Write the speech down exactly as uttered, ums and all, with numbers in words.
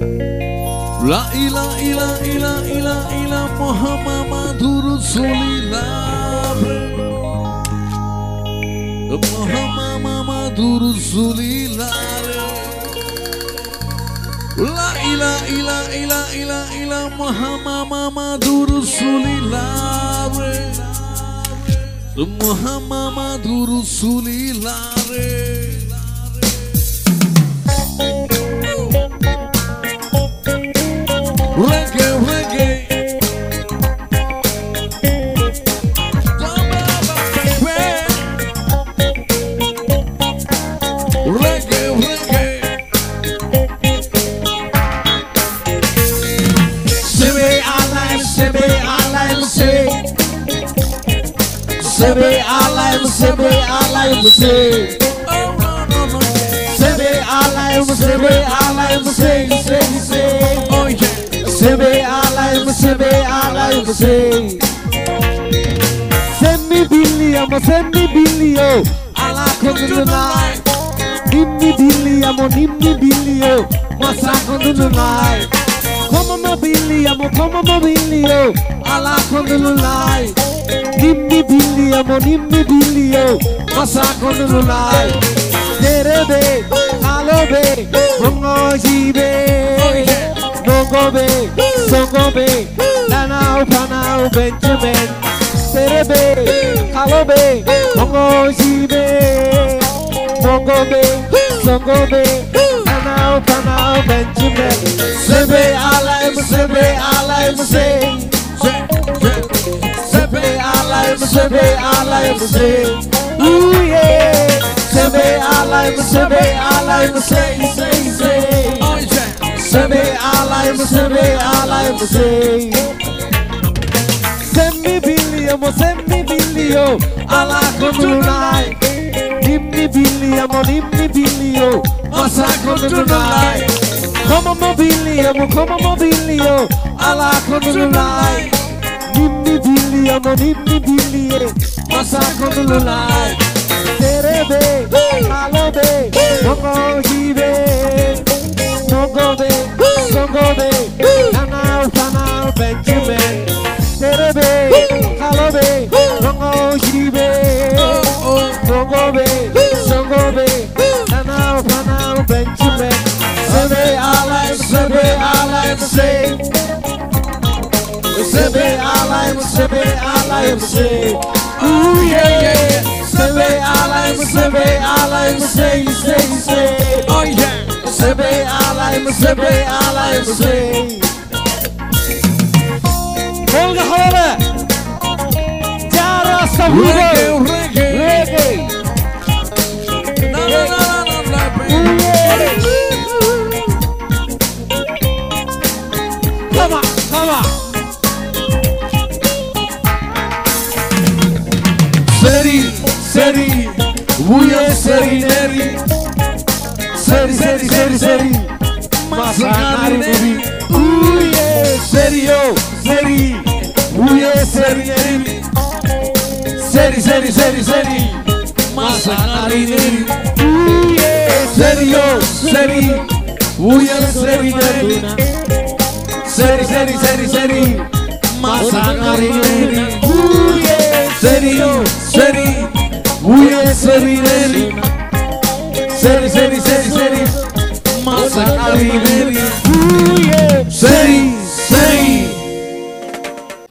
La ilaha illa illa illa illa Muhammadur Rasulullah. Muhammadur Rasulullah. La ilaha illa illa illa illa Muhammadur Rasulullah. Muhammadur Rasulullah. Reggae, reggae. Reggae, reggae. Sebe alayım, sebe alayım, se. Sebe alayım, sebe alayım, se. Sebe alayım, sebe alayım, se, se, se. Oh yeah. Sebe alayım, sebe alayım, se. Sen mi biliyor mu, sen mi biliyor? Allah konulunay. Nim mi biliyor mu, nim mi biliyor? Masa konulunay. Como mo biliyor mu, como mo biliyor? Allah konulunay. Nim mi biliyor mu, nim mi biliyor? Masa konulunay. Derebe, kalobe, mongojibe. Mongobe, songobe, lanao, panao, Benjamin. Derebe, kalobe, mongojibe. Mongobe, songobe, lanao, panao, Benjamin. Sebe alayım, sebe alayım, se. Sebe alayım, sebe alayım, se. Ooh yeah. Sebe alayım, sebe alayım, se, se, se. Sebe alayım, sebe alayım, se. Sen mi biliyor mu, sen mi biliyor? Allah konulunay. Nim mi biliyor mu, nim mi biliyor? Masa konulunay. Como mo biliyor mu, como mo biliyor? Allah konulunay. Nim mi biliyor mu, nim mi biliyor? Masa konulunay. Derebe, kalobe, mongojibe. Mongobe, songobe, lanao, panao, Benjamin. Derebe, kalobe, mongojibe. Mongobe, songobe, lanao, panao, Benjamin. Sebe alayım, sebe alayım, se. Sebe alayım, sebe alayım, se. Ooh yeah yeah. Sebe alayım, sebe alayım, se, se, se. Oh yeah. Sebe alayım, sebe alayım, se. Olga havalı. Jara savugo. Reggae, reggae, reggae. Na na na na na. Come on, come on. Seri, seri, buya seri, neri. Seri, seri, seri, seri. Masanari neri. Ooh yeah, serio, seri. Buya seri, neri. Seri, seri, seri, seri. Masanari neri. Ooh yeah, serio, seri. Buya seri, neri. Seri, seri, seri, seri. Masanari neri. Ooh yeah, serio, seri. Buya seri, neri. Seri, seri, seri, seri. Masanari neri.